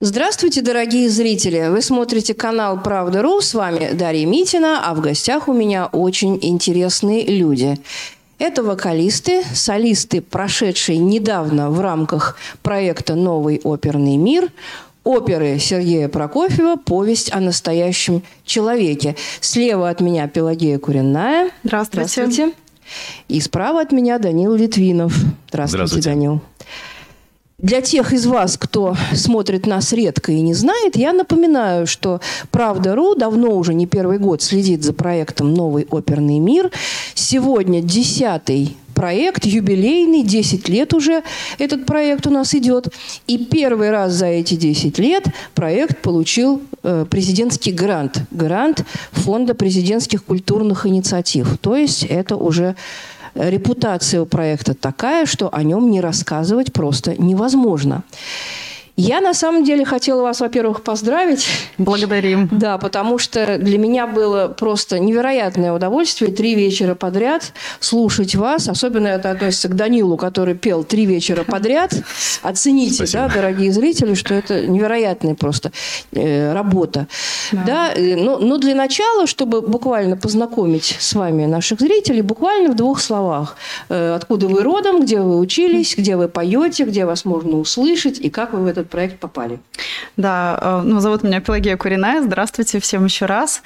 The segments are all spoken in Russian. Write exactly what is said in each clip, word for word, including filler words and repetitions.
Здравствуйте, дорогие зрители! Вы смотрите канал «Правда.ру». С вами Дарья Митина, а в гостях у меня очень интересные люди. Это вокалисты, солисты, прошедшие недавно в рамках проекта «Новый оперный мир», оперы Сергея Прокофьева «Повесть о настоящем человеке». Слева от меня Пелагея Куренная. Здравствуйте. Здравствуйте. И справа от меня Данил Литвинов. Здравствуйте, Здравствуйте. Данил. Для тех из вас, кто смотрит нас редко и не знает, я напоминаю, что «Правда.ру» давно уже не первый год следит за проектом «Новый оперный мир». Сегодня десятый проект, юбилейный, десять лет уже этот проект у нас идет. И первый раз за эти десять лет проект получил э, президентский грант. Грант Фонда президентских культурных инициатив. То есть это уже... Репутация у проекта такая, что о нем не рассказывать просто невозможно. Я, на самом деле, хотела вас, во-первых, поздравить. Благодарим. Да, потому что для меня было просто невероятное удовольствие три вечера подряд слушать вас. Особенно это относится к Данилу, который пел три вечера подряд. Оцените, да, дорогие зрители, что это невероятная просто э, работа. Да. Да, но, но для начала, чтобы буквально познакомить с вами наших зрителей, буквально в двух словах. Э, откуда вы родом, где вы учились, где вы поете, где вас можно услышать и как вы в этот проект попали. Да, ну, зовут меня Пелагея Куренная. Здравствуйте всем еще раз.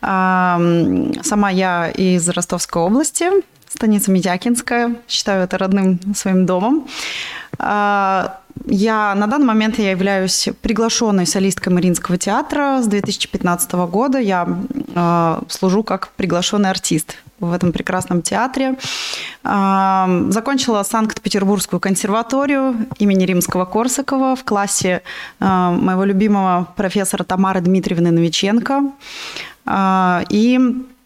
Сама я из Ростовской области, станица Митякинская. Считаю это родным своим домом. Я на данный момент я являюсь приглашенной солисткой Мариинского театра. С две тысячи пятнадцатого года я служу как приглашенный артист в этом прекрасном театре. Закончила Санкт-Петербургскую консерваторию имени Римского-Корсакова в классе моего любимого профессора Тамары Дмитриевны Новиченко. И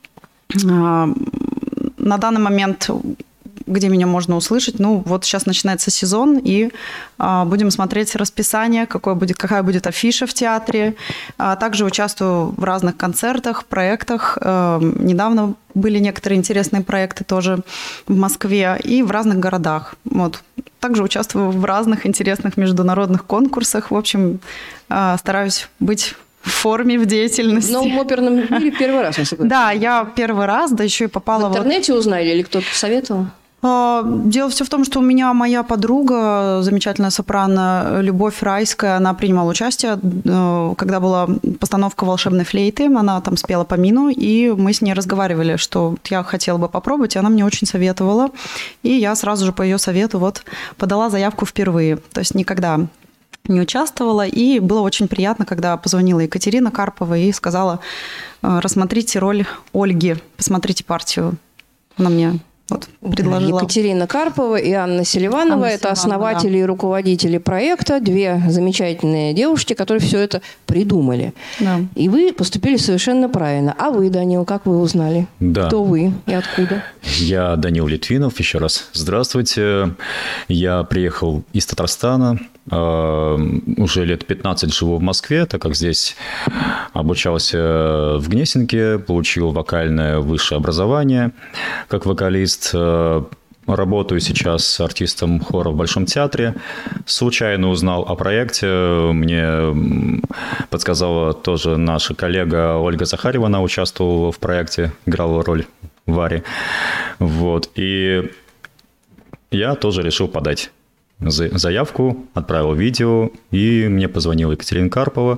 на данный момент... где меня можно услышать. Ну, вот сейчас начинается сезон, и а, будем смотреть расписание, какое будет, какая будет афиша в театре. А, также участвую в разных концертах, проектах. А, недавно были некоторые интересные проекты тоже в Москве и в разных городах. Вот. Также участвую в разных интересных международных конкурсах. В общем, а, стараюсь быть... в форме, в деятельности. В новом оперном мире первый раз, я согласна. Да, я первый раз, да еще и попала... В интернете вот... узнали или кто-то посоветовал? Дело все в том, что у меня моя подруга, замечательная сопрано Любовь Райская, она принимала участие, когда была постановка «Волшебной флейты», она там спела по Мину, и мы с ней разговаривали, что я хотела бы попробовать, и она мне очень советовала, и я сразу же по ее совету вот подала заявку впервые, то есть никогда не участвовала, и было очень приятно, когда позвонила Екатерина Карпова и сказала: рассмотрите роль Ольги, посмотрите партию. Она мне вот предложила. Екатерина Карпова и Анна Селиванова – это основатели, да, и руководители проекта, две замечательные девушки, которые все это придумали. Да. И вы поступили совершенно правильно. А вы, Данил, как вы узнали? Да. Кто вы и откуда? Я Данил Литвинов, еще раз здравствуйте. Я приехал из Татарстана. Уже лет пятнадцать живу в Москве, так как здесь обучался в Гнесинке, получил вокальное высшее образование как вокалист. Работаю сейчас артистом хора в Большом театре. Случайно узнал о проекте. Мне подсказала тоже наша коллега Ольга Захарьева. Она участвовала в проекте, играла роль Вари. Вот. И я тоже решил подать заявку, отправил видео, и мне позвонила Екатерина Карпова.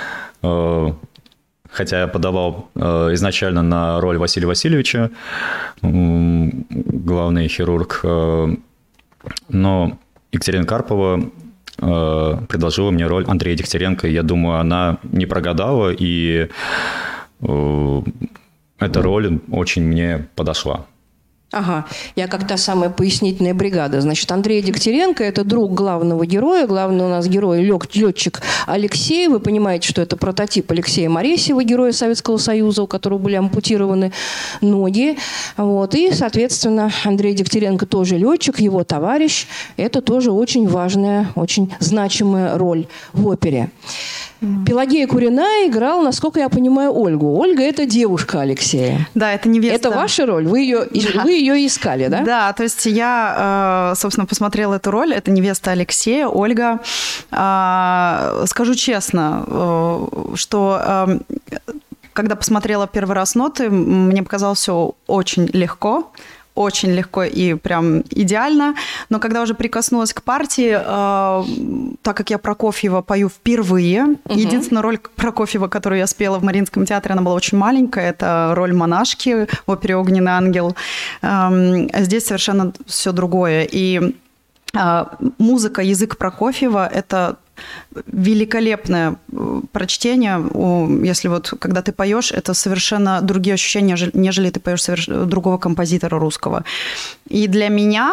Хотя я подавал изначально на роль Василия Васильевича, главный хирург, но Екатерина Карпова предложила мне роль Андрея Дегтяренко. Я думаю, она не прогадала, и эта роль очень мне подошла. Ага, я как та самая пояснительная бригада. Значит, Андрей Дегтяренко – это друг главного героя. Главный у нас герой – летчик Алексей. Вы понимаете, что это прототип Алексея Моресьева, героя Советского Союза, у которого были ампутированы ноги. Вот. И, соответственно, Андрей Дегтяренко тоже летчик, его товарищ. Это тоже очень важная, очень значимая роль в опере. Mm. Пелагея Куриная играла, насколько я понимаю, Ольгу. Ольга – это девушка Алексея. Да, это невеста. Это ваша роль? Вы ее, да. вы ее искали, да? Да, то есть я, собственно, посмотрела эту роль. Это невеста Алексея, Ольга. Скажу честно, что когда посмотрела первый раз ноты, мне показалось все очень легко. Очень легко и прям идеально. Но когда уже прикоснулась к партии, э, так как я Прокофьева пою впервые, угу. единственная роль Прокофьева, которую я спела в Мариинском театре, она была очень маленькая. Это роль монашки в опере «Огненный ангел». Э, а здесь совершенно все другое. И э, музыка, язык Прокофьева – это великолепное прочтение. Если вот когда ты поешь, это совершенно другие ощущения, нежели ты поешь соверш... другого композитора русского. И для меня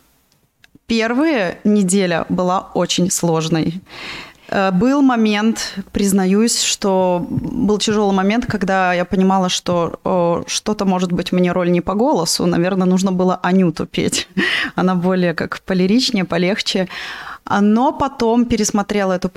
первая неделя была очень сложной. Был момент, признаюсь, что был тяжелый момент, когда я понимала, что о, что-то, может быть, мне роль не по голосу. Наверное, нужно было Анюту петь. Она более как полиричнее, полегче. Но потом пересмотрела эту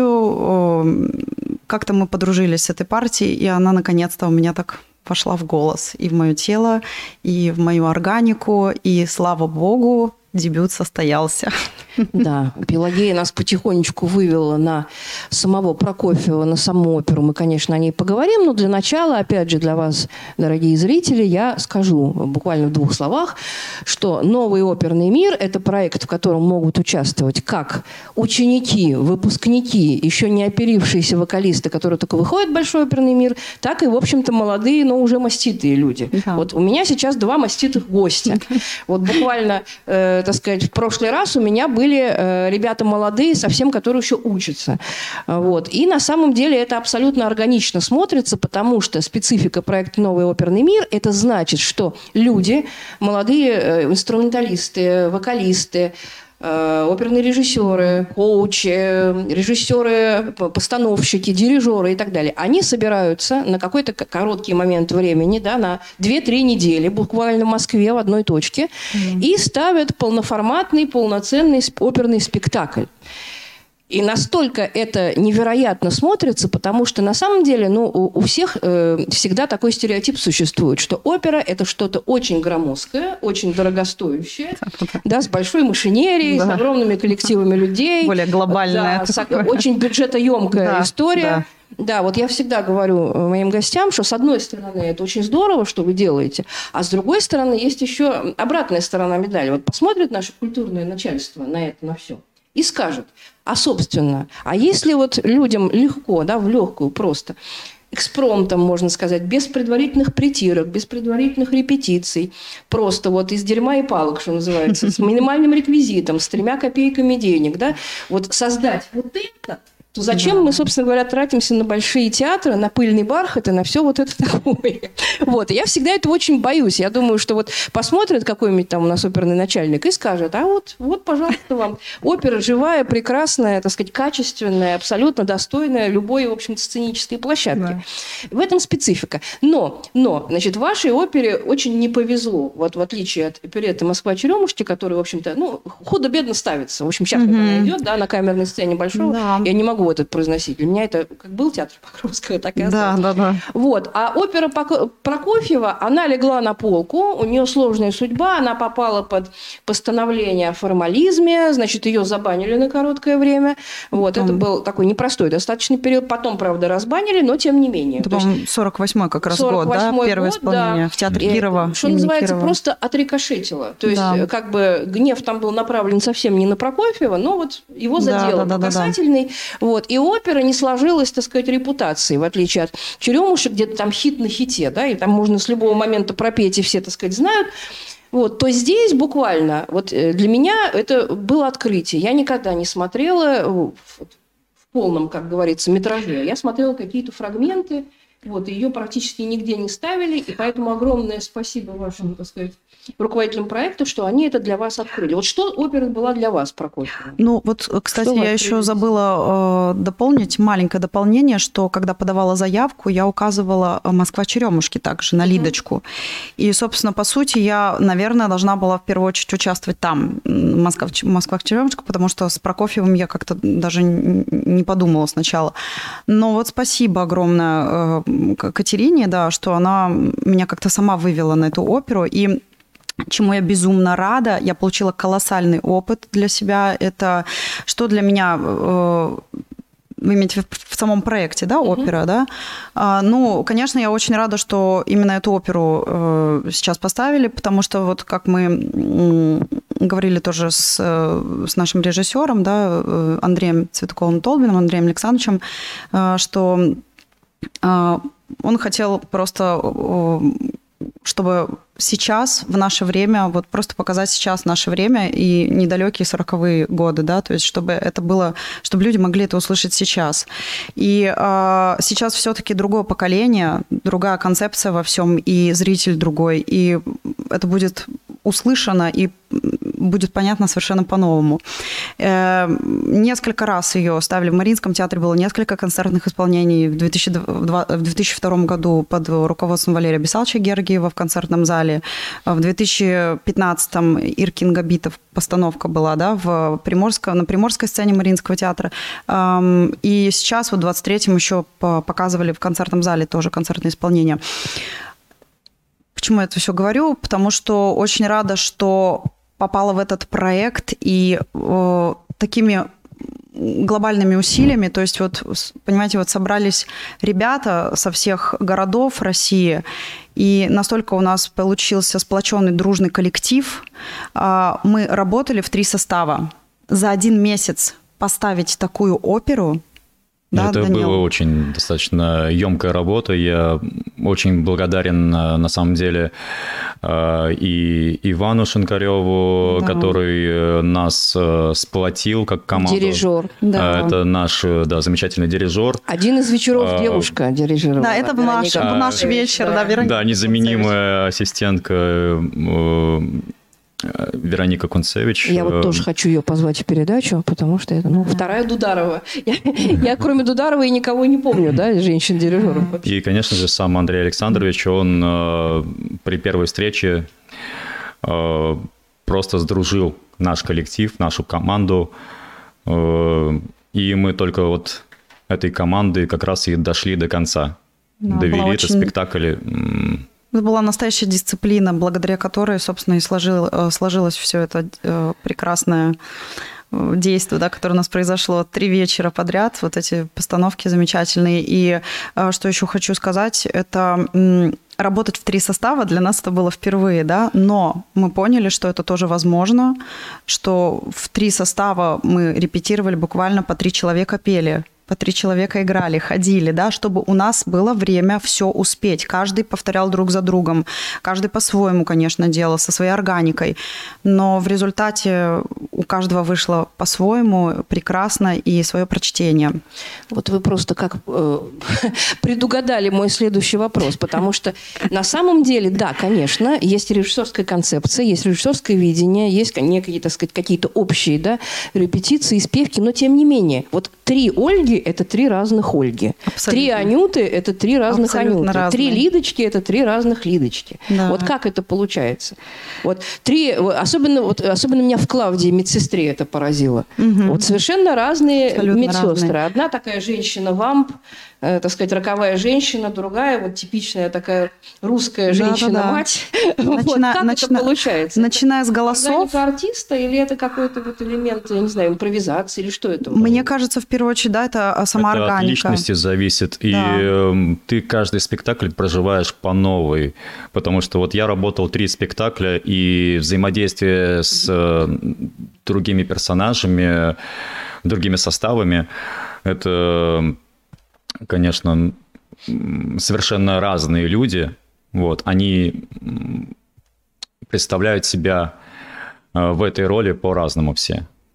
партию, как-то мы подружились с этой партией, и она наконец-то у меня так вошла в голос, и в мое тело, и в мою органику, и, слава богу, дебют состоялся. Да, Пелагея нас потихонечку вывела на самого Прокофьева, на саму оперу. Мы, конечно, о ней поговорим, но для начала, опять же, для вас, дорогие зрители, я скажу буквально в двух словах, что «Новый оперный мир» – это проект, в котором могут участвовать как ученики, выпускники, еще не оперившиеся вокалисты, которые только выходят в большой оперный мир, так и, в общем-то, молодые, но уже маститые люди. Да. Вот у меня сейчас два маститых гостя. Вот буквально, э, так сказать, в прошлый раз у меня были э, ребята молодые, совсем, которые еще учатся. Вот. И на самом деле это абсолютно органично смотрится, потому что специфика проекта «Новый оперный мир» – это значит, что люди, молодые э, инструменталисты, вокалисты, оперные режиссеры, коучи, режиссеры, постановщики, дирижеры и так далее. Они собираются на какой-то короткий момент времени, да, на две-три недели, буквально в Москве в одной точке, mm-hmm. и ставят полноформатный, полноценный оперный спектакль. И настолько это невероятно смотрится, потому что на самом деле ну, у, у всех э, всегда такой стереотип существует, что опера – это что-то очень громоздкое, очень дорогостоящее, да, с большой машинерией, да. с огромными коллективами людей. Более глобальная. Да, очень бюджетоемкая да, история. Да. Да, вот я всегда говорю моим гостям, что с одной стороны это очень здорово, что вы делаете, а с другой стороны есть еще обратная сторона медали. Вот посмотрит наше культурное начальство на это, на все. И скажет, а собственно, а если вот людям легко, да, в легкую просто, экспромтом, можно сказать, без предварительных притирок, без предварительных репетиций, просто вот из дерьма и палок, что называется, с минимальным реквизитом, с тремя копейками денег, да, вот создать вот это, то зачем да. мы, собственно говоря, тратимся на большие театры, на пыльный бархат и на все вот это такое? Вот. И я всегда этого очень боюсь. Я думаю, что вот посмотрит какой-нибудь там у нас оперный начальник и скажет, а вот, вот, пожалуйста, вам опера живая, прекрасная, так сказать, качественная, абсолютно достойная любой, в общем-то, сценической площадки. Да. В этом специфика. Но, но, значит, вашей опере очень не повезло. Вот в отличие от оперетты «Москва-Черемушки», которая, в общем-то, ну, худо-бедно ставится. В общем, сейчас mm-hmm. она идет, да, на камерной сцене большого. Да. Я не могу этот произносить. Для меня это как был театр Покровского, так и остался. Да, да, да. Вот. А опера Прокофьева, она легла на полку, у нее сложная судьба, она попала под постановление о формализме, значит, ее забанили на короткое время. Вот. Mm. Это был такой непростой достаточно период. Потом, правда, разбанили, но тем не менее. Это, по-моему, сорок восьмой как раз год, да? Первое год, исполнение да. в театре Кирова. Что называется, Кирова. Просто отрикошетило. То есть, да. как бы гнев там был направлен совсем не на Прокофьева, но вот его задело да, да, по касательной. Да, да, да. Вот. И опера не сложилась, так сказать, репутацией, в отличие от «Черемушек», где-то там хит на хите, да, и там можно с любого момента пропеть, и все, так сказать, знают. Вот, то здесь буквально, вот для меня это было открытие. Я никогда не смотрела в, в полном, как говорится, метраже. Я смотрела какие-то фрагменты, Вот, ее практически нигде не ставили, и поэтому огромное спасибо вашим, так сказать, руководителям проекта, что они это для вас открыли. Вот что опера была для вас, Прокофьевна? Ну, вот, кстати, я еще забыла э, дополнить, маленькое дополнение, что когда подавала заявку, я указывала «Москва-Черемушки» также на Лидочку. Mm-hmm. И, собственно, по сути, я, наверное, должна была в первую очередь участвовать там, Москва-Черемушка, потому что с Прокофьевым я как-то даже не подумала сначала. Но вот спасибо огромное Катерине, да, что она меня как-то сама вывела на эту оперу, и чему я безумно рада, я получила колоссальный опыт для себя. Это что для меня, вы имеете в самом проекте, да, опера, mm-hmm. да? Ну, конечно, я очень рада, что именно эту оперу сейчас поставили, потому что вот как мы говорили тоже с, с нашим режиссером, да, Андреем Цветковым-Толбиным, Андреем Александровичем, что он хотел просто, чтобы сейчас, в наше время, вот просто показать сейчас наше время и недалекие сороковые годы, да, то есть чтобы это было, чтобы люди могли это услышать сейчас. И э, сейчас все-таки другое поколение, другая концепция во всем, и зритель другой, и это будет услышано и будет понятно совершенно по-новому. Э, несколько раз ее ставили в Мариинском театре, было несколько концертных исполнений в две тысячи втором году под руководством Валерия Бесалча Гергиева в концертном зале. В две тысячи пятнадцатом Иркин Габитов постановка была, да, в Приморско, на Приморской сцене Мариинского театра. И сейчас, вот в двадцать третьем еще показывали в концертном зале тоже концертное исполнение. Почему я это все говорю? Потому что очень рада, что попала в этот проект и э, такими глобальными усилиями, то есть вот, понимаете, вот собрались ребята со всех городов России, и настолько у нас получился сплоченный дружный коллектив. Мы работали в три состава. За один месяц поставить такую оперу. Да, это Данил? была очень достаточно емкая работа. Я очень благодарен, на самом деле, и Ивану Шинкареву, да. который нас сплотил как команду. Дирижер. Да. Это наш, да, замечательный дирижер. Один из вечеров а, девушка дирижировала. Да, это был наш, а, наш вечер. Да, да, да, незаменимая ассистентка Вероника Кунцевич. Я вот тоже хочу ее позвать в передачу, потому что это, ну, вторая Дударова. Я, я кроме Дударовой никого не помню, да, женщин-дирижеров. И, конечно же, сам Андрей Александрович, он э, при первой встрече э, просто сдружил наш коллектив, нашу команду, э, и мы только вот этой командой как раз и дошли до конца. Да, довели этот очень... спектакль. Это была настоящая дисциплина, благодаря которой, собственно, и сложил, сложилось все это прекрасное действие, да, которое у нас произошло три вечера подряд, вот эти постановки замечательные. И что еще хочу сказать, это работать в три состава для нас это было впервые, да, но мы поняли, что это тоже возможно, что в три состава мы репетировали, буквально по три человека пели. По три человека играли, ходили, да, чтобы у нас было время все успеть. Каждый повторял друг за другом, каждый по-своему, конечно, делал, со своей органикой. Но в результате у каждого вышло по-своему прекрасно и свое прочтение. Вот вы просто как э, предугадали мой следующий вопрос, потому что на самом деле, да, конечно, есть режиссерская концепция, есть режиссерское видение, есть некие, так сказать, какие-то общие, да, репетиции, спевки, но тем не менее, вот три Ольги – это три разных Ольги. Абсолютно. Три Анюты – это три разных Абсолютно Анюты. Разные. Три Лидочки – это три разных Лидочки. Да. Вот как это получается? Вот три, особенно, вот, особенно меня в Клавдии, медсестре, это поразило. Угу. Вот совершенно разные Абсолютно медсестры. Разные. Одна такая женщина-вамп, э, так сказать, роковая женщина, другая вот типичная такая русская женщина-мать. Да, да, да. Вот как начина... это получается? Начиная с голосов. Это артиста или это какой-то вот элемент, я не знаю, импровизации или что это? Мне кажется, в первую очередь, да, это сама это органика. От личности зависит. Да. И э, ты каждый спектакль проживаешь по новой. Потому что вот я работал три спектакля, и взаимодействие с э, другими персонажами, другими составами, это, конечно, совершенно разные люди. Вот. Они представляют себя в этой роли по-разному все.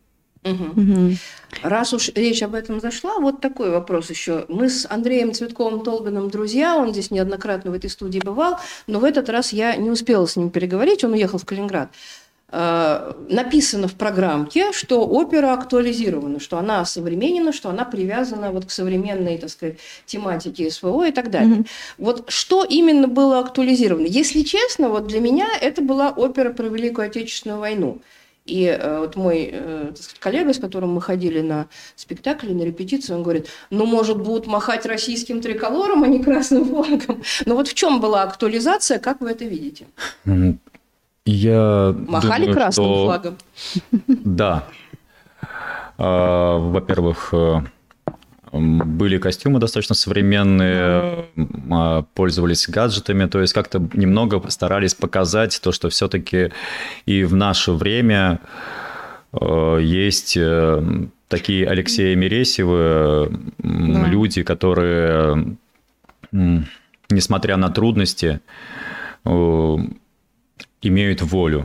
Угу. Угу. Раз уж речь об этом зашла, вот такой вопрос еще. Мы с Андреем Цветковым-Толбиным друзья, он здесь неоднократно в этой студии бывал, но в этот раз я не успела с ним переговорить, он уехал в Калининград. Написано в программке, что опера актуализирована, что она осовременена, что она привязана вот к современной, так сказать, тематике СВО и так далее. Mm-hmm. Вот что именно было актуализировано? Если честно, вот для меня это была опера про Великую Отечественную войну. И э, вот мой э, так сказать, коллега, с которым мы ходили на спектакль, на репетицию, он говорит, ну, может, будут махать российским триколором, а не красным флагом. Но вот в чем была актуализация, как вы это видите? Mm-hmm. Я Махали думаю, красным что... флагом? Да. Во-первых, были костюмы достаточно современные, пользовались гаджетами, то есть как-то немного старались показать то, что все-таки и в наше время есть такие Алексеи Мересьевы, да. люди, которые, несмотря на трудности, имеют волю.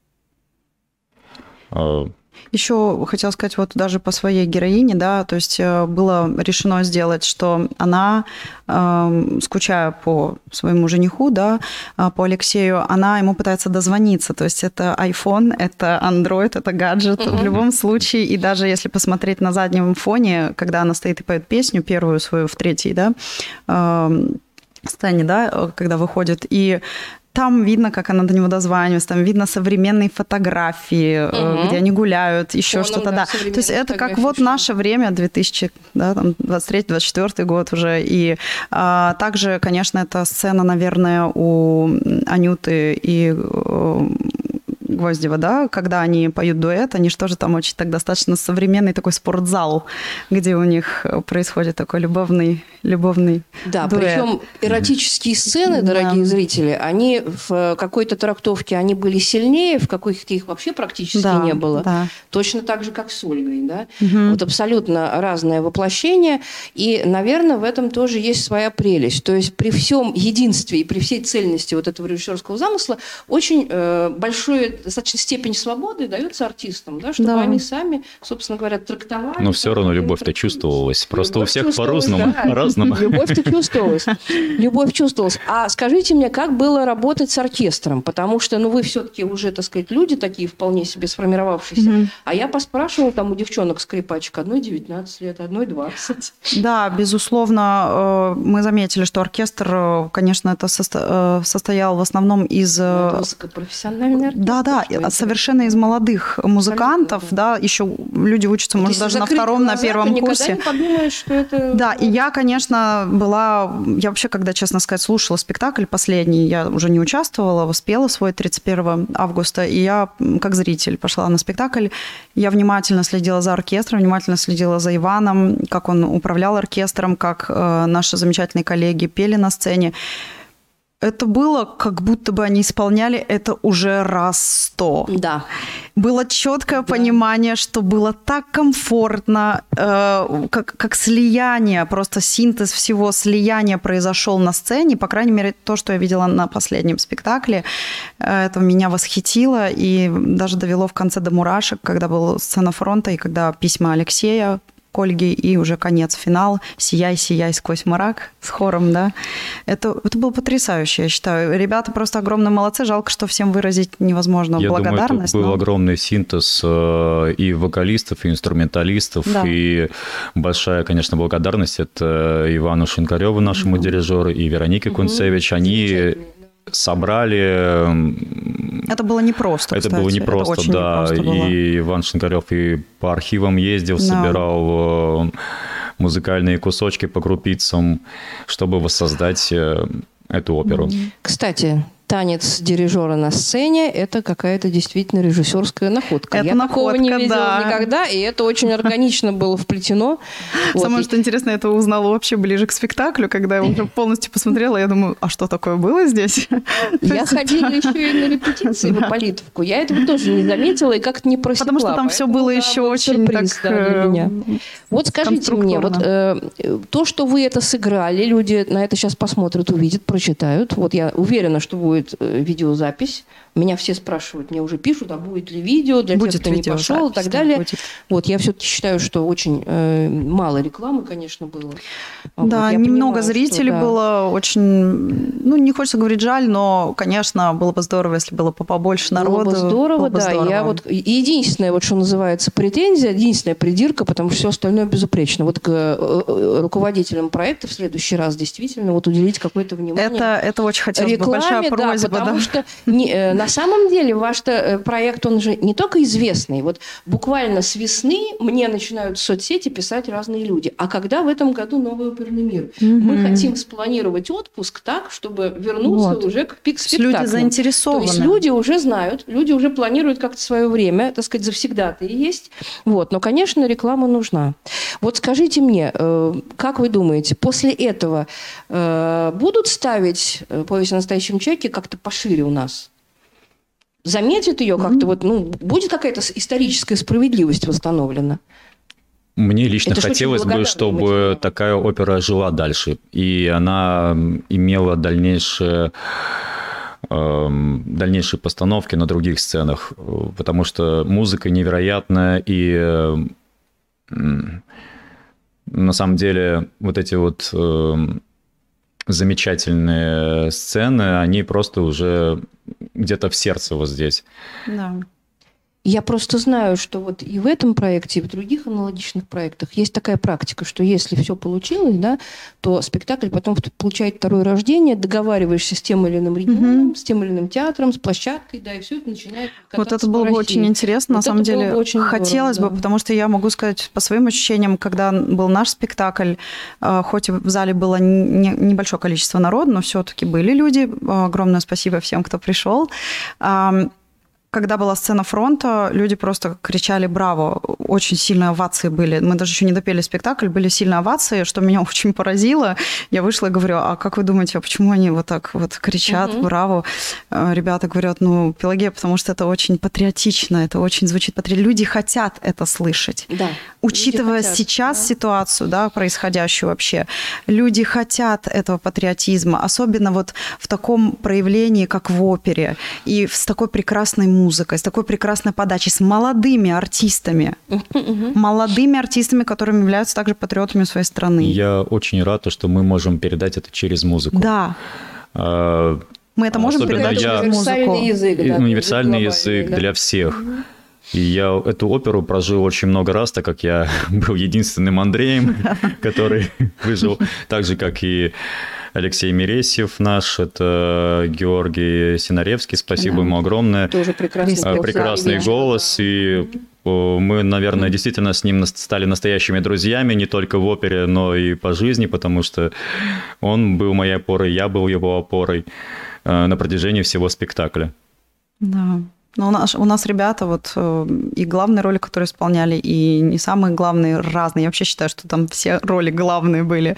Еще хотела сказать, вот даже по своей героине, да, то есть было решено сделать, что она, э, скучая по своему жениху, да, по Алексею, она ему пытается дозвониться, то есть это iPhone, это Android, это гаджет uh-huh. в любом случае, и даже если посмотреть на заднем фоне, когда она стоит и поет песню, первую свою в третьей, да, э, сцене, да, когда выходит, и там видно, как она до него дозванивается, там видно современные фотографии, угу. где они гуляют, еще Фоном, что-то. Да. Да. То есть это как вот наше время, две тысячи двадцать третий - двадцать четвёртый год уже. И а, также, конечно, эта сцена, наверное, у Анюты и Гвоздева, да, когда они поют дуэт, они же тоже там очень так достаточно современный такой спортзал, где у них происходит такой любовный, любовный да, дуэт. Причем эротические сцены, дорогие да. зрители, они в какой-то трактовке они были сильнее, в каких-то их вообще практически да, не было. Да. Точно так же, как с Ольгой, да. Угу. Вот абсолютно разное воплощение, и, наверное, в этом тоже есть своя прелесть. То есть при всем единстве и при всей цельности вот этого режиссерского замысла очень э, большое достаточно степень свободы дается артистам, да, чтобы да. они сами, собственно говоря, трактовали. Но все равно любовь-то чувствовалась. Просто любовь у всех по-разному. Да. по-разному. Любовь-то чувствовалась. Любовь чувствовалась. А скажите мне, как было работать с оркестром? Потому что, ну, вы все-таки уже, так сказать, люди такие вполне себе сформировавшиеся. Mm-hmm. А я поспрашивала там у девчонок-скрипачек, одной девятнадцать лет, одной двадцать. Да, безусловно, мы заметили, что оркестр, конечно, это состоял в основном из... Высокопрофессиональный оркестр. Да, да, совершенно из молодых музыкантов, да, еще люди учатся, может, Если даже на втором, глаза, на первом ты курсе. Не подумаешь, что это... Да, и я, конечно, была... Я вообще, когда, честно сказать, слушала спектакль последний, я уже не участвовала, спела свой тридцать первого августа, и я, как зритель, пошла на спектакль. Я внимательно следила за оркестром, внимательно следила за Иваном, как он управлял оркестром, как э, наши замечательные коллеги пели на сцене. Это было, как будто бы они исполняли это уже раз сто. Да. Было четкое да. понимание, что было так комфортно, э, как, как слияние, просто синтез всего слияния произошел на сцене. По крайней мере, то, что я видела на последнем спектакле, э, это меня восхитило и даже довело в конце до мурашек, когда была сцена фронта и когда письма Алексея к Ольге, и уже конец, финал «Сияй, сияй сквозь мрак» с хором, да. Это, это было потрясающе, я считаю. Ребята просто огромные молодцы, жалко, что всем выразить невозможно я благодарность. Я думаю, это был но... огромный синтез и вокалистов, и инструменталистов, да. и большая, конечно, благодарность это Ивану Шинкареву, нашему mm-hmm. дирижеру, и Веронике mm-hmm. Кунцевич. Они собрали... Это было непросто, Это кстати. было непросто, это да. Непросто было. И Иван Шинкарев и по архивам ездил, да. собирал музыкальные кусочки по крупицам, чтобы воссоздать эту оперу. Кстати, танец дирижера на сцене – это какая-то действительно режиссерская находка. Это я находка, такого не видела да. никогда, и это очень органично было вплетено. Самое, вот. что интересно, я это узнала вообще ближе к спектаклю, когда я уже полностью посмотрела, я думаю, а что такое было здесь? Я ходила еще и на репетиции в Ипполитовку. Я этого тоже не заметила и как-то не просекла. Потому что там все было еще очень так... Вот скажите мне, вот то, что вы это сыграли, люди на это сейчас посмотрят, увидят, прочитают. Вот я уверена, что будет видеозапись. Меня все спрашивают, мне уже пишут, а будет ли видео для будет тех, кто видео, не пошел и так далее. Будет. Вот, я все-таки считаю, что очень э, мало рекламы, конечно, было. Да, вот, немного понимаю, зрителей что, да. было, очень, ну, не хочется говорить жаль, но, конечно, было бы здорово, если было бы побольше народу. Было бы здорово, было бы да. здорово. Я вот, единственная, вот, что называется, претензия, единственная придирка, потому что все остальное безупречно. Вот к э, руководителям проекта в следующий раз действительно вот уделить какое-то внимание. Это, это очень хотелось рекламе, бы, большая просьба. Да, потому да. что не, э, на самом деле ваш проект, он же не только известный. Вот буквально с весны мне начинают в соцсети писать разные люди. А когда в этом году новый оперный мир? Mm-hmm. Мы хотим спланировать отпуск так, чтобы вернуться вот. уже к пик-спектаклям. Люди заинтересованы. То есть люди уже знают, люди уже планируют как-то свое время, так сказать, завсегда-то и есть. Вот. Но, конечно, реклама нужна. Вот скажите мне, как вы думаете, после этого будут ставить «Повесть о настоящем человеке» как-то пошире у нас? Заметит ее как-то, mm-hmm. вот, ну, будет какая-то историческая справедливость восстановлена? Мне лично Это хотелось бы, чтобы материал. такая опера жила дальше, и она имела дальнейшие, э, дальнейшие постановки на других сценах, потому что музыка невероятная, и э, на самом деле вот эти вот э, замечательные сцены, они просто уже где-то в сердце вот здесь. Да. Я просто знаю, что вот и в этом проекте, и в других аналогичных проектах есть такая практика, что если все получилось, да, то спектакль потом получает второе рождение, договариваешься с тем или иным регионом, mm-hmm. с тем или иным театром, с площадкой, да, и все это начинает кататься. Вот это было бы очень интересно, вот на самом деле. Очень хотелось здорово, бы, да. потому что я могу сказать по своим ощущениям, когда был наш спектакль, хоть в зале было не, небольшое количество народу, но все-таки были люди. Огромное спасибо всем, кто пришел. Когда была сцена фронта, люди просто кричали «Браво!». Очень сильные овации были. Мы даже еще не допели спектакль, были сильные овации, что меня очень поразило. Я вышла и говорю, а как вы думаете, а почему они вот так вот кричат угу. «Браво!». Ребята говорят, ну, Пелагея, потому что это очень патриотично, это очень звучит патриотично. Люди хотят это слышать. Да. Учитывая хотят, сейчас да. ситуацию, да, происходящую вообще, люди хотят этого патриотизма, особенно вот в таком проявлении, как в опере, и с такой прекрасной музыкой, с такой прекрасной подачей, с молодыми артистами. Uh-huh. Молодыми артистами, которыми являются также патриотами своей страны. Я очень рад, что мы можем передать это через музыку. Да. А, мы это можем передать я... через музыку. Универсальный язык, да, универсальный язык да. для всех. Uh-huh. И я эту оперу прожил очень много раз, так как я был единственным Андреем, который выжил, так же, как и Алексей Мересьев наш, это Георгий Синаревский, спасибо да. ему огромное. Тоже прекрасный, прекрасный голос, и мы, наверное, действительно с ним стали настоящими друзьями, не только в опере, но и по жизни, потому что он был моей опорой, я был его опорой на протяжении всего спектакля. Да. Но у нас, у нас ребята вот и главные роли, которые исполняли, и не самые главные, разные. Я вообще считаю, что там все роли главные были.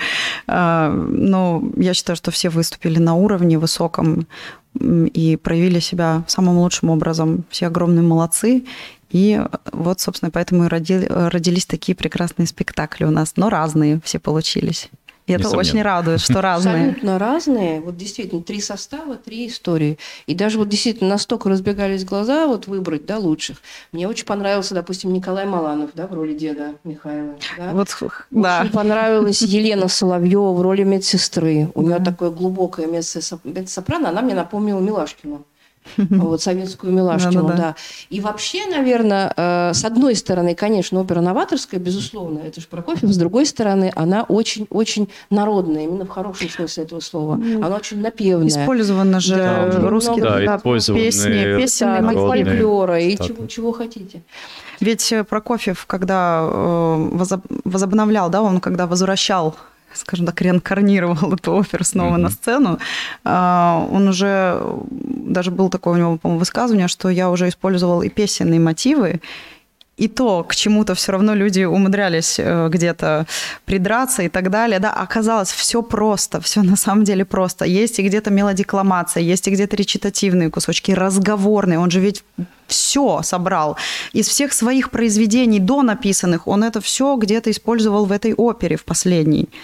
Но я считаю, что все выступили на уровне высоком и проявили себя самым лучшим образом. Все огромные молодцы. И вот, собственно, поэтому и родили, родились такие прекрасные спектакли у нас. Но разные все получились. И это Несомненно. Очень радует, что разные. Абсолютно разные. Вот действительно, три состава, три истории. И даже вот действительно настолько разбегались глаза вот выбрать, да, лучших. Мне очень понравился, допустим, Николай Маланов, да, в роли деда Михаила. Да? Вот, очень да. понравилась Елена Соловьева в роли медсестры. У нее такое глубокое меццо-сопрано. Она мне напомнила Милашкину. Вот, советскую Милашкину, да, да, да. И вообще, наверное, э, с одной стороны, конечно, опера новаторская, безусловно, это же Прокофьев, с другой стороны, она очень-очень народная, именно в хорошем смысле этого слова. Ну, она очень напевная. Использованы же да, русские да, да, песни, песенные да, фольклора и чего, чего хотите. Ведь Прокофьев, когда возобновлял, да, он когда возвращал, скажем так, реинкарнировал эту оперу снова mm-hmm. на сцену, он уже, даже было такое у него, по-моему, высказывание, что я уже использовал и песенные мотивы, и то к чему-то все равно люди умудрялись где-то придраться и так далее. Да, оказалось, все просто, все на самом деле просто. Есть и где-то мелодикламация, есть и где-то речитативные кусочки, разговорные. Он же ведь все собрал. Из всех своих произведений до написанных он это все где-то использовал в этой опере в последней.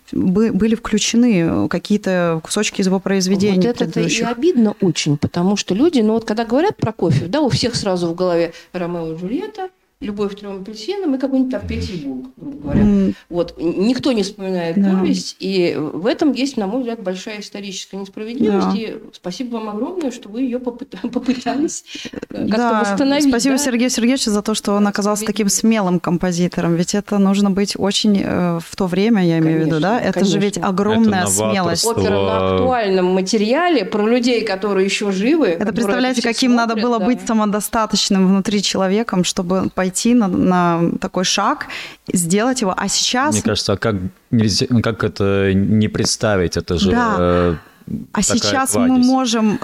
были включены какие-то кусочки из его произведений. Вот это и обидно очень, потому что люди, ну вот когда говорят про кофе, да, у всех сразу в голове Ромео и Джульетта, «Любовь трем апельсинам» и какой-нибудь там Петербург, грубо говоря. Mm. Вот. Никто не вспоминает да. повесть, и в этом есть, на мой взгляд, большая историческая несправедливость. Да. И спасибо вам огромное, что вы ее попытались как-то да. восстановить. Спасибо да? Сергею Сергеевичу за то, что он оказался таким смелым композитором. Ведь это нужно быть очень в то время, я имею конечно, в виду, да? Это конечно. Же ведь огромная это смелость. Опера на актуальном материале про людей, которые еще живы. Это представляете, каким смотрят, надо было да. быть самодостаточным внутри человеком, чтобы пойти пойти на, на такой шаг, сделать его, а сейчас... Мне кажется, а как, нельзя, как это не представить? Это же да. э, а сейчас кладезь. Мы можем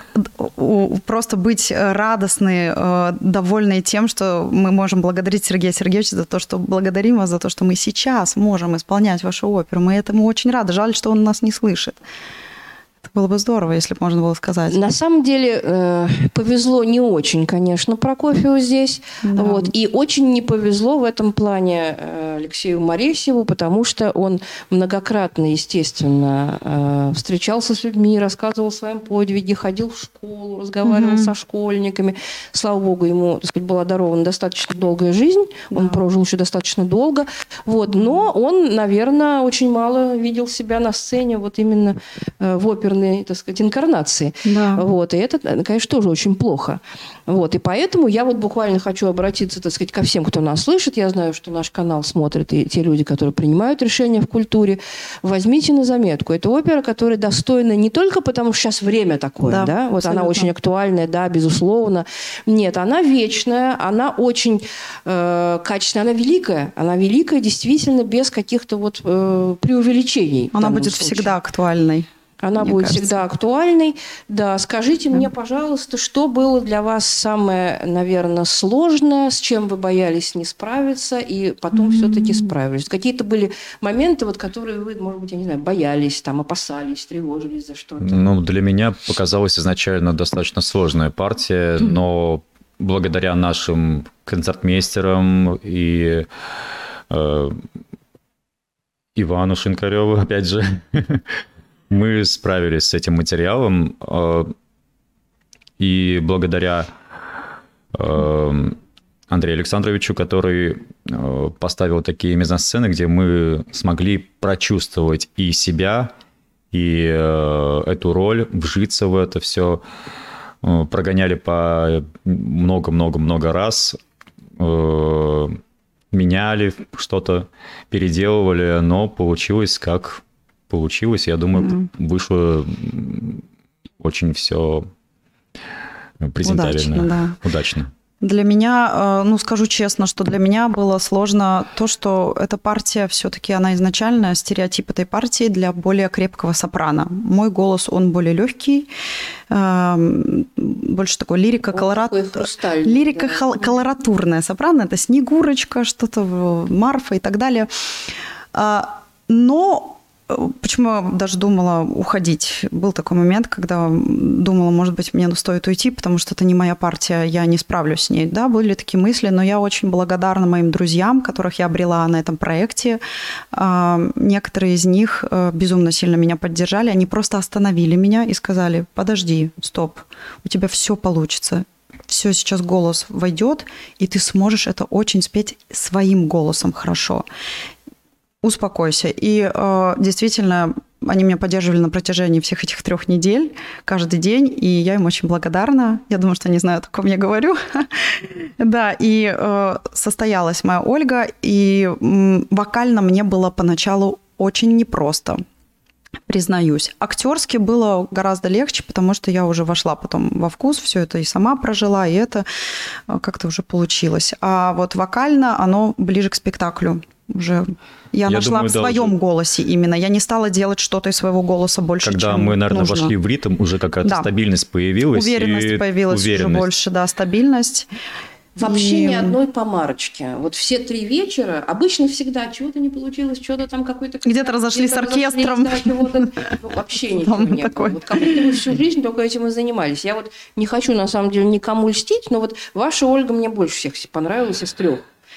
просто быть радостны, довольны тем, что мы можем благодарить Сергея Сергеевича за то, что благодарим вас за то, что мы сейчас можем исполнять вашу оперу. Мы этому очень рады. Жаль, что он нас не слышит. Было бы здорово, если бы можно было сказать. На самом деле э, повезло не очень, конечно, Прокофьеву здесь. Да. Вот, и очень не повезло в этом плане э, Алексею Моресьеву, потому что он многократно, естественно, э, встречался с людьми, рассказывал о своем подвиге, ходил в школу, разговаривал угу. со школьниками. Слава богу, ему, так сказать, была дарована достаточно долгая жизнь. Да. Он прожил еще достаточно долго. Вот, но он, наверное, очень мало видел себя на сцене вот именно э, в оперной, так сказать, инкарнации. Да. Вот. И это, конечно, тоже очень плохо. Вот. И поэтому я вот буквально хочу обратиться, так сказать, ко всем, кто нас слышит. Я знаю, что наш канал смотрят и те люди, которые принимают решения в культуре. Возьмите на заметку. Это опера, которая достойна не только потому, что сейчас время такое, да, да? Вот она очень актуальная, да, безусловно. Нет, она вечная, она очень э, качественная, она великая. Она великая, действительно, без каких-то вот э, преувеличений. Она будет случае. Всегда актуальной. Она Мне будет кажется. Всегда актуальной. Да, скажите да. мне, пожалуйста, что было для вас самое, наверное, сложное, с чем вы боялись не справиться, и потом mm-hmm. все-таки справились? Какие-то были моменты, вот, которые вы, может быть, я не знаю, боялись, там, опасались, тревожились за что-то? Ну, для меня показалась изначально достаточно сложная партия, mm-hmm. но благодаря нашим концертмейстерам и э, Ивану Шинкареву, опять же, мы справились с этим материалом, и благодаря Андрею Александровичу, который поставил такие мизансцены, где мы смогли прочувствовать и себя, и эту роль, вжиться в это все, прогоняли по много-много-много раз, меняли что-то, переделывали, но получилось как... получилось. Я думаю, mm-hmm. вышло очень все презентабельно. Удачно, да. Удачно. Для меня, ну, скажу честно, что для меня было сложно то, что эта партия, все-таки она изначально, стереотип этой партии для более крепкого сопрано. Мой голос, он более легкий, больше такой лирика, колорат... лирика да. колоратурная сопрано. Это Снегурочка, что-то Марфа и так далее. Но почему я даже думала уходить? Был такой момент, когда думала, может быть, мне стоит уйти, потому что это не моя партия, я не справлюсь с ней. Да, были такие мысли, но я очень благодарна моим друзьям, которых я обрела на этом проекте. Некоторые из них безумно сильно меня поддержали, они просто остановили меня и сказали: подожди, стоп, у тебя все получится. Все, сейчас голос войдет, и ты сможешь это очень спеть своим голосом хорошо. Успокойся. И э, действительно, они меня поддерживали на протяжении всех этих трех недель, каждый день, и я им очень благодарна. Я думаю, что они знают, о ком я говорю. Да, и э, состоялась моя Ольга, и м, вокально мне было поначалу очень непросто, признаюсь. Актерски было гораздо легче, потому что я уже вошла потом во вкус, все это и сама прожила, и это как-то уже получилось. А вот вокально оно ближе к спектаклю. Уже я, я нашла думаю, в своем даже... голосе именно. Я не стала делать что-то из своего голоса больше, Когда чем мы, наверное, нужно. Вошли в ритм, уже какая-то да. стабильность появилась. Уверенность и... появилась уверенность. Уже больше, да, стабильность. Вообще и... ни одной помарочки. Вот все три вечера, обычно всегда чего-то не получилось, что-то там какой-то... Где-то разошлись с оркестром. Да, чего-то... Вообще ничего не было. Вот как будто вы всю жизнь только этим и занимались. Я вот не хочу, на самом деле, никому льстить, но вот ваша Ольга мне больше всех понравилась из трех.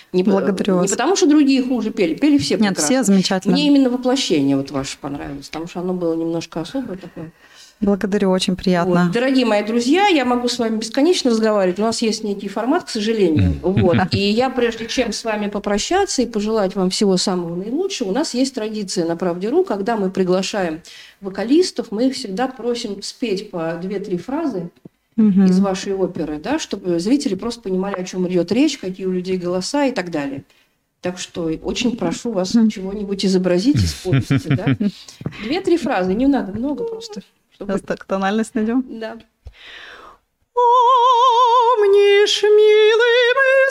Не, Благодарю не вас. потому, что другие хуже пели. Пели все прекрасно. Нет, все замечательно. Мне именно воплощение вот ваше понравилось, потому что оно было немножко особое такое. Благодарю, очень приятно. Вот. Дорогие мои друзья, я могу с вами бесконечно разговаривать. У нас есть некий формат, к сожалению. Вот. И я, прежде чем с вами попрощаться и пожелать вам всего самого наилучшего, у нас есть традиция на Правде.ру, когда мы приглашаем вокалистов, мы их всегда просим спеть по две-три фразы угу. из вашей оперы, да, чтобы зрители просто понимали, о чем идет речь, какие у людей голоса и так далее. Так что очень прошу вас чего-нибудь изобразить, используйте. Да? Две-три фразы, не надо много просто. Чтобы... Сейчас так тональность найдем. Да. Помнишь, милый, мы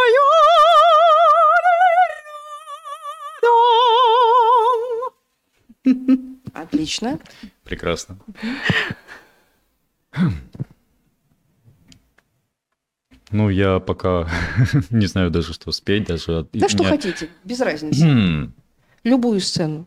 стояли рядом. Отлично. Прекрасно. Ну, я пока не знаю даже, что спеть. Даже да что меня... хотите, без разницы. Любую сцену.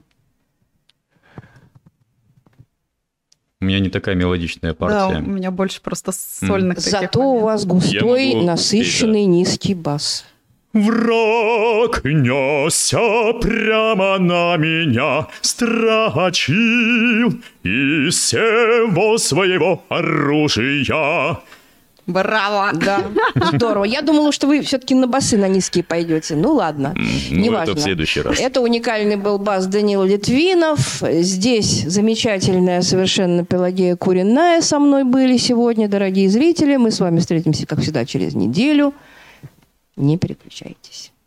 У меня не такая мелодичная партия. Да, у меня больше просто сольных mm. таких. Зато моментов. У вас густой, насыщенный, да. низкий бас. Враг несся прямо на меня, строчил из всего своего оружия. Браво! Да, здорово. Я думала, что вы все-таки на басы на низкие пойдете. Ну ладно, ну, неважно. Это в следующий раз. Это уникальный был бас Данила Литвинов. Здесь замечательная совершенно Пелагея Куриная со мной были сегодня, дорогие зрители. Мы с вами встретимся, как всегда, через неделю. Не переключайтесь.